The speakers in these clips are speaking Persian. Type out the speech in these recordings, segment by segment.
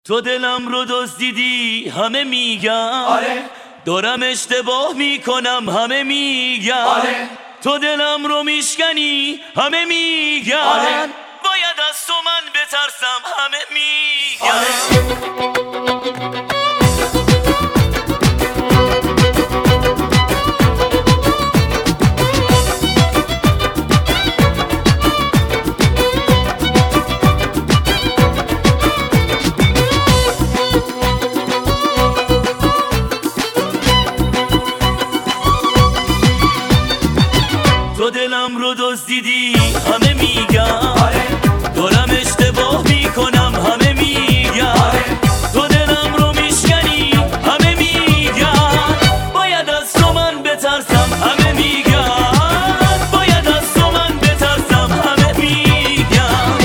تو دلم رو دزدیدی همه میگن آره دارم اشتباه میکنم همه میگن آره تو دلم رو میشکنی همه میگن آره باید از تو من بترسم همه میگن تو دلم رو دزدیدی همه میگن آره دارم اشتباه میکنم همه میگن آره تو دلم رو میشکنی همه میگن باید از تو من بترسم همه میگن باید از تو من بترسم همه میگن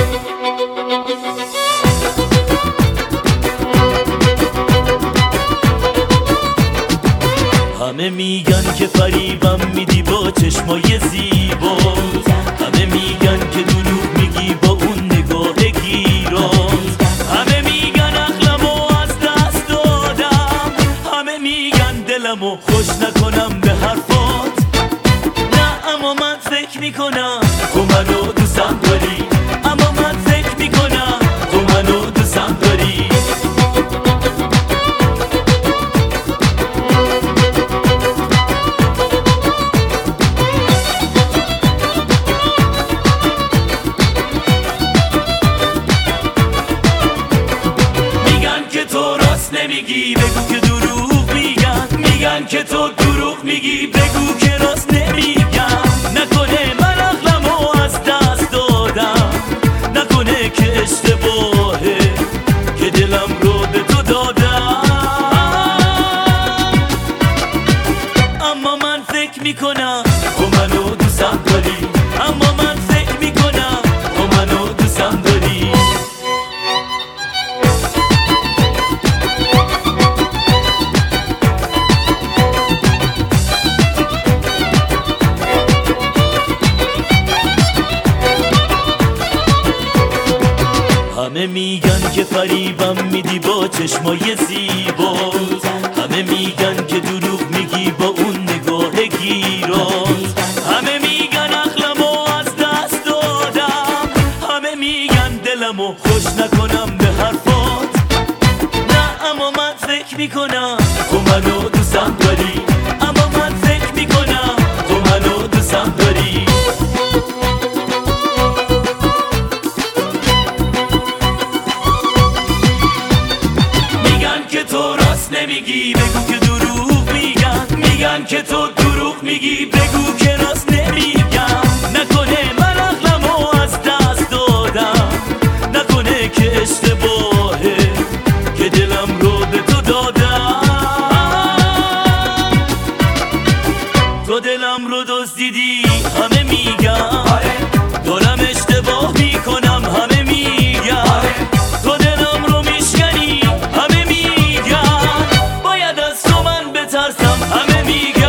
همه میگن که فریبم میدی با چشمای زیبا همه میگن که دروغ میگی با اون نگاه گیرات همه میگن عقلمو از دست دادم همه میگن دلمو خوش نکنم به حرفات نه اما من فکر میکنم تو منو دوستم داری اما من فکر میکنم تو منو دوستم داری نمیگی بگو که دروغ میگن میگن که تو دروغ میگی بگو که راست نمیگن نکنه من عقلمو از دست دادم نکنه که اشتباهه که دلم رو به تو دادم اما من فکر میکنم تو منو دوستم داری اما من فکر میکنم تو منو دوستم داری همه میگن که فریبم میدی با چشمای زیبا همه میگن که دروغ میگی با اون نگاه گیرات همه میگن عقلمو از دست دادم همه میگن دلمو خوش نکنم به حرفات نه اما من فکر میکنم تو منو دوستم داری اما من فکر میکنم تو منو دوستم داری نمیگی بگو که دروغ میگن میگن که تو دروغ میگی بگو که راست نمیگن نکنه من عقلمو از دست دادم نکنه که اشتباهه که دلم رو به تو دادم تو دلم رو دزدیدی همه میگن آره دارم اشتباه میکنم همه میگن آره تو دلم رو میشکنی همه میگن باید از تو من بترسم همه میگن